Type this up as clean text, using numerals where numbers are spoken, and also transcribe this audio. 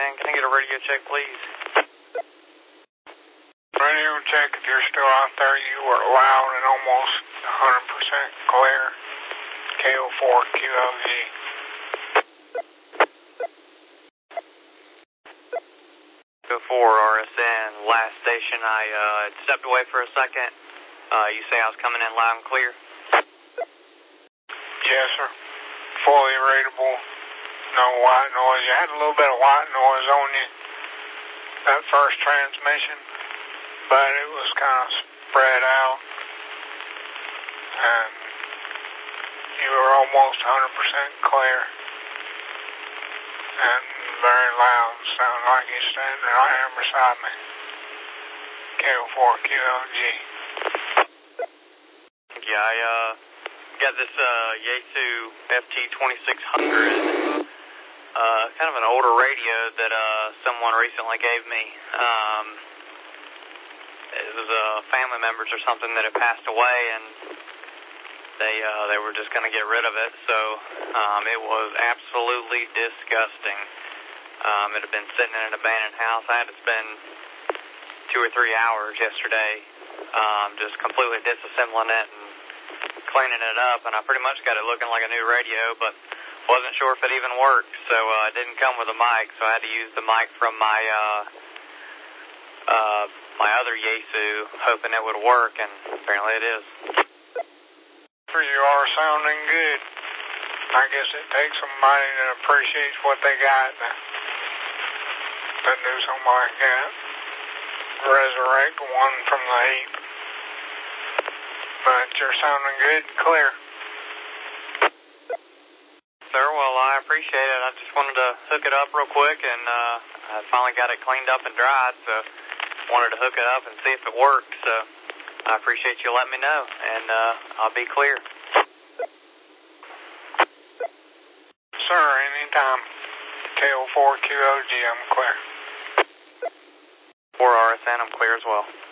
RSN. Can I get a radio check, please? Radio check, if you're still out there, you are loud and almost 100% clear. KO4QLG. KO4 RSN, last station. I stepped away for a second. You say I was coming in loud and clear? Yes, sir. Fully rateable. No white noise. You had a little bit of white noise on you that first transmission, but it was kind of spread out, and you were almost 100% clear and very loud. Sounded like you're standing right here beside me. KO4QLG. Yeah, I got this Yaesu FT2600. Kind of an older radio that someone recently gave me. It was family members or something that had passed away, and they were just going to get rid of it. So it was absolutely disgusting. It had been sitting in an abandoned house. I had to spend 2 or 3 hours yesterday just completely disassembling it and cleaning it up, and I pretty much got it looking like a new radio, but wasn't sure if it even worked, so it didn't come with a mic, so I had to use the mic from my my other Yaesu, hoping it would work, and apparently it is. You are sounding good. I guess it takes somebody that appreciates what they got to do something like that. Resurrect one from the heap. But you're sounding good and clear. Sir, well, I appreciate it. I just wanted to hook it up real quick, and I finally got it cleaned up and dried, so wanted to hook it up and see if it worked. So I appreciate you letting me know, and I'll be clear. Sir, anytime. KO4QOG, I'm clear. 4 RSN, I'm clear as well.